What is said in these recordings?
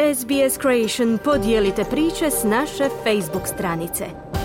SBS Creation podijelite priče s naše Facebook stranice.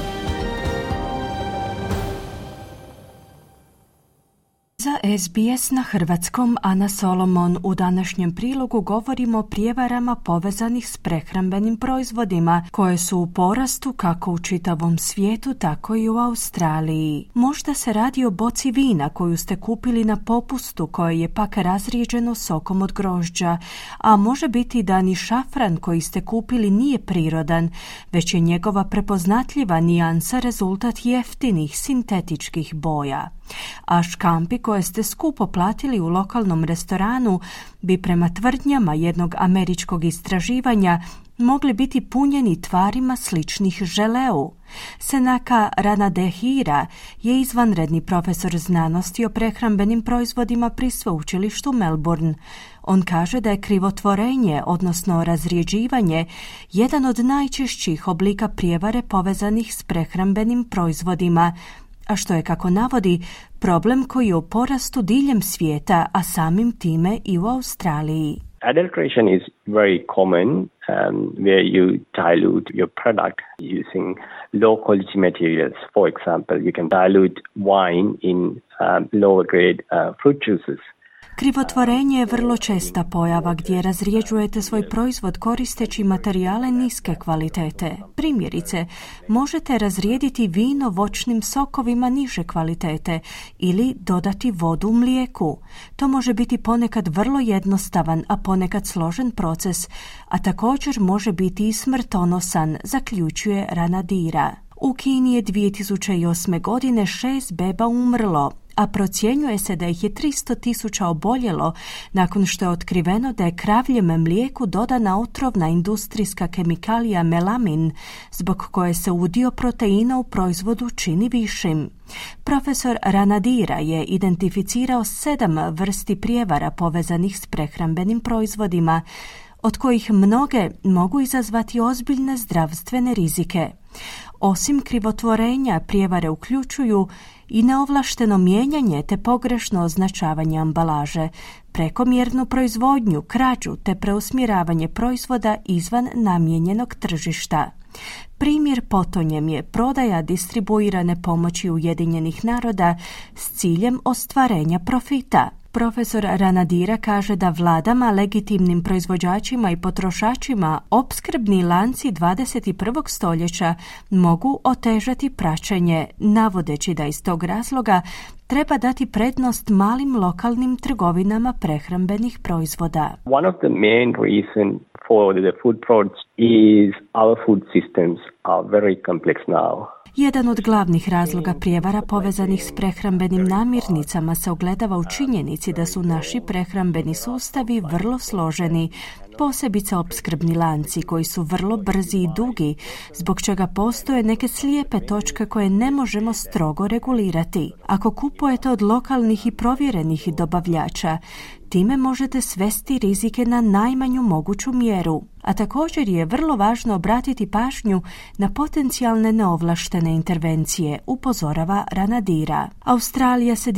Za SBS na hrvatskom Ana Solomon u današnjem prilogu govorimo o prijevarama povezanih s prehrambenim proizvodima koje su u porastu kako u čitavom svijetu, tako i u Australiji. Možda se radi o boci vina koju ste kupili na popustu koje je pak razrijeđeno sokom od grožđa, a može biti da ni šafran koji ste kupili nije prirodan, već je njegova prepoznatljiva nijansa rezultat jeftinih sintetičkih boja. A škampi koje ste skupo platili u lokalnom restoranu bi prema tvrdnjama jednog američkog istraživanja mogli biti punjeni tvarima sličnih želeu. Senaka Ranadehira je izvanredni profesor znanosti o prehrambenim proizvodima pri sveučilištu Melbourne. On kaže da je krivotvorenje, odnosno razrijeđivanje, jedan od najčešćih oblika prijevare povezanih s prehrambenim proizvodima, a što je, kako navodi, problem koji je u porastu diljem svijeta, a samim time i u Australiji. Adulteration is very common where you dilute your product using low quality materials. For example, you can dilute wine in lower grade fruit juices. Krivotvorenje je vrlo česta pojava gdje razrijeđujete svoj proizvod koristeći materijale niske kvalitete. Primjerice, možete razrijediti vino voćnim sokovima niže kvalitete ili dodati vodu u mlijeku. To može biti ponekad vrlo jednostavan, a ponekad složen proces, a također može biti i smrtonosan, zaključuje Ranadira. U Kini je 2008. godine 6 beba umrlo, a procjenjuje se da ih je 300.000 oboljelo nakon što je otkriveno da je kravljem mlijeku dodana otrovna industrijska kemikalija melamin, zbog koje se udio proteina u proizvodu čini višim. Profesor Ranadira je identificirao 7 vrsti prijevara povezanih s prehrambenim proizvodima, od kojih mnoge mogu izazvati ozbiljne zdravstvene rizike. Osim krivotvorenja, prijevare uključuju i neovlašteno mijenjanje te pogrešno označavanje ambalaže, prekomjernu proizvodnju, krađu te preusmjeravanje proizvoda izvan namijenjenog tržišta. Primjer potonjem je prodaja distribuirane pomoći Ujedinjenih naroda s ciljem ostvarenja profita. Profesor Ranadira kaže da vladama, legitimnim proizvođačima i potrošačima opskrbni lanci 21. stoljeća mogu otežati praćenje, navodeći da iz tog razloga treba dati prednost malim lokalnim trgovinama prehrambenih proizvoda. One of the main reasons for the food frauds is our food systems are very complex now. Jedan od glavnih razloga prijevara povezanih s prehrambenim namirnicama se ogledava u činjenici da su naši prehrambeni sustavi vrlo složeni, posebice opskrbni lanci koji su vrlo brzi i dugi, zbog čega postoje neke slijepe točke koje ne možemo strogo regulirati. Ako kupujete od lokalnih i provjerenih dobavljača, time možete svesti rizike na najmanju moguću mjeru, a također je vrlo važno obratiti pažnju na potencijalne neovlaštene intervencije, upozorava Ranadira. Australija se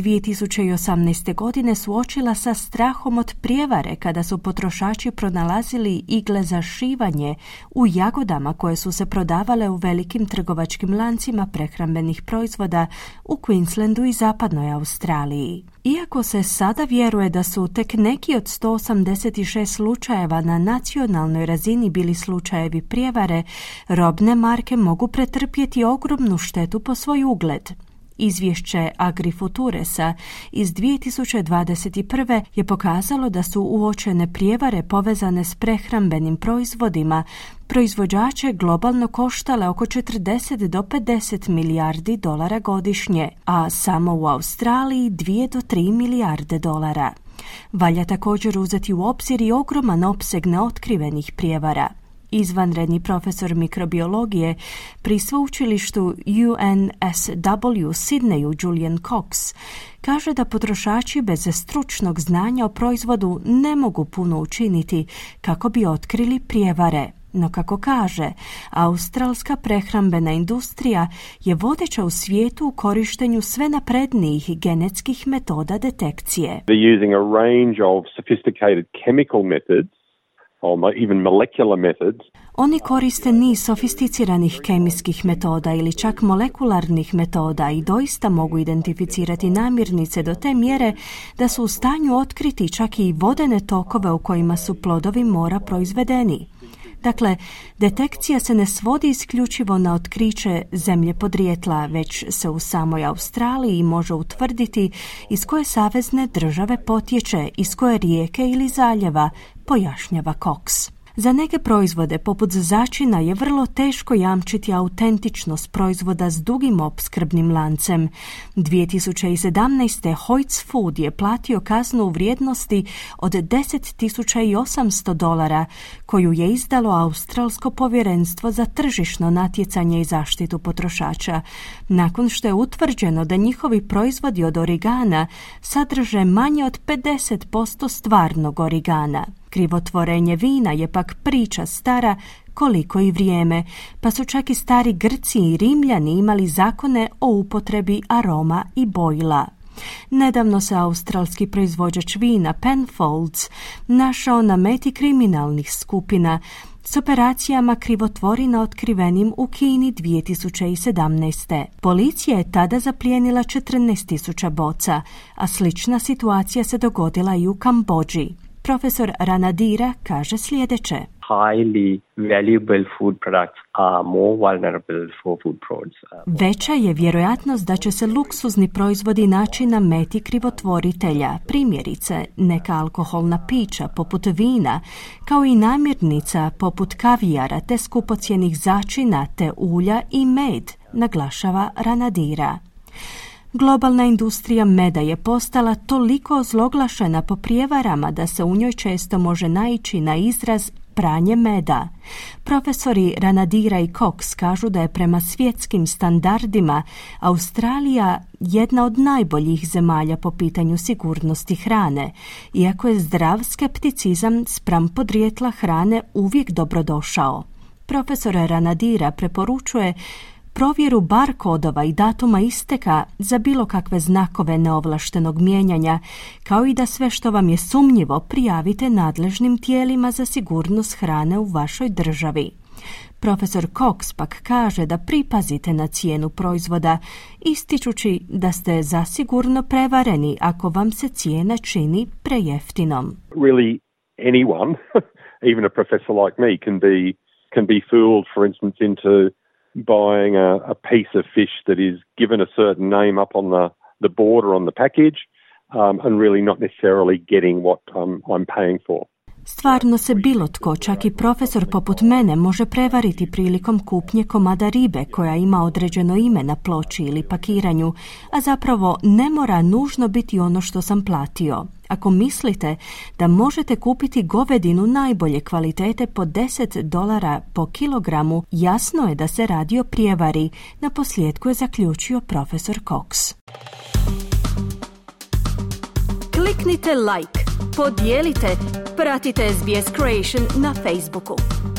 2018. godine suočila sa strahom od prijevare kada su potrošači pronalazili igle za šivanje u jagodama koje su se prodavale u velikim trgovačkim lancima prehrambenih proizvoda u Queenslandu i zapadnoj Australiji. Iako se sada vjeruje da su tek neki od 186 slučajeva na nacionalnoj razini bili slučajevi prijevare, robne marke mogu pretrpjeti ogromnu štetu po svoj ugled. Izvješće AgriFuturesa iz 2021. je pokazalo da su uočene prijevare povezane s prehrambenim proizvodima proizvođače globalno koštale oko 40 do 50 milijardi dolara godišnje, a samo u Australiji 2 do 3 milijarde dolara. Valja također uzeti u obzir i ogroman opseg neotkrivenih prijevara. Izvanredni profesor mikrobiologije pri sveučilištu UNSW Sydneyu Julian Cox kaže da potrošači bez stručnog znanja o proizvodu ne mogu puno učiniti kako bi otkrili prijevare. No kako kaže, australska prehrambena industrija je vodeća u svijetu u korištenju sve naprednijih genetskih metoda detekcije. They're using a range of sophisticated chemical methods or even molecular methods. Oni koriste niz sofisticiranih kemijskih metoda ili čak molekularnih metoda i doista mogu identificirati namirnice do te mjere da su u stanju otkriti čak i vodene tokove u kojima su plodovi mora proizvedeni. Dakle, detekcija se ne svodi isključivo na otkriće zemlje podrijetla, već se u samoj Australiji može utvrditi iz koje savezne države potječe, iz koje rijeke ili zaljeva, pojašnjava Cox. Za neke proizvode, poput začina, je vrlo teško jamčiti autentičnost proizvoda s dugim opskrbnim lancem. 2017. Hoyts Food je platio kaznu u vrijednosti od $10,800 koju je izdalo Australsko povjerenstvo za tržišno natjecanje i zaštitu potrošača, nakon što je utvrđeno da njihovi proizvodi od origana sadrže manje od 50% stvarnog origana. Krivotvorenje vina je pak priča stara koliko i vrijeme, pa su čak i stari Grci i Rimljani imali zakone o upotrebi aroma i bojila. Nedavno se australski proizvođač vina Penfolds našao na meti kriminalnih skupina s operacijama krivotvorina otkrivenim u Kini 2017. Policija je tada zaplijenila 14.000 boca, a slična situacija se dogodila i u Kambodži. Profesor Ranadira kaže sljedeće. Highly valuable food products are more vulnerable for food frauds. Veća je vjerojatnost da će se luksuzni proizvodi naći na meti krivotvoritelja, primjerice neka alkoholna pića poput vina, kao i namirnica poput kavijara te skupocjenih začina te ulja i med, naglašava Ranadira. Globalna industrija meda je postala toliko ozloglašena po prijevarama da se u njoj često može naići na izraz pranje meda. Profesori Ranadira i Cox kažu da je prema svjetskim standardima Australija jedna od najboljih zemalja po pitanju sigurnosti hrane, iako je zdrav skepticizam spram podrijetla hrane uvijek dobrodošao. Profesor Ranadira preporučuje provjeru barkodova i datuma isteka za bilo kakve znakove neovlaštenog mijenjanja, kao i da sve što vam je sumnjivo prijavite nadležnim tijelima za sigurnost hrane u vašoj državi. Profesor Cox pak kaže da pripazite na cijenu proizvoda, ističući da ste zasigurno prevareni ako vam se cijena čini prejeftinom. Really anyone, even a professor like me, can be fooled, for instance, into buying a piece of fish that is given a certain name up on the border on the package and really not necessarily getting what I'm paying for. Stvarno se bilo tko, čak i profesor poput mene, može prevariti prilikom kupnje komada ribe koja ima određeno ime na ploči ili pakiranju, a zapravo ne mora nužno biti ono što sam platio. Ako mislite da možete kupiti govedinu najbolje kvalitete po $10 po kilogramu, jasno je da se radi o prijevari, naposljetku je zaključio profesor Cox. Kliknite like, podijelite, pratite SBS Creation na Facebooku.